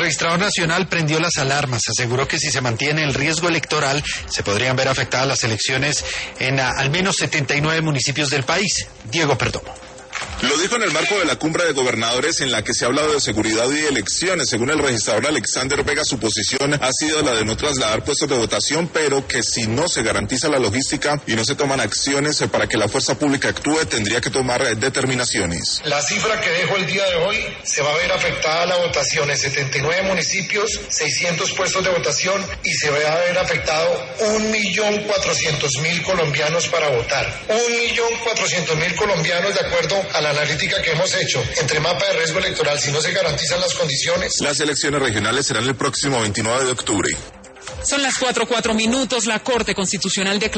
registrador nacional prendió las alarmas. Aseguró que si se mantiene el riesgo electoral, se podrían ver afectadas las elecciones en al menos 79 municipios del país. Diego Perdomo. Lo dijo en el marco de la cumbre de gobernadores en la que se ha hablado de seguridad y elecciones. Según el registrador Alexander Vega, su posición ha sido la de no trasladar puestos de votación, pero que si no se garantiza la logística y no se toman acciones para que la fuerza pública actúe, tendría que tomar determinaciones. La cifra que dejo el día de hoy, se va a ver afectada la votación en 79 municipios, 600 puestos de votación y se va a ver afectado 1.400.000 colombianos para votar. 1.400.000 colombianos de acuerdo a la analítica que hemos hecho entre mapa de riesgo electoral, si no se garantizan las condiciones. Las elecciones regionales serán el próximo 29 de octubre. Son las 4:04. La Corte Constitucional declaró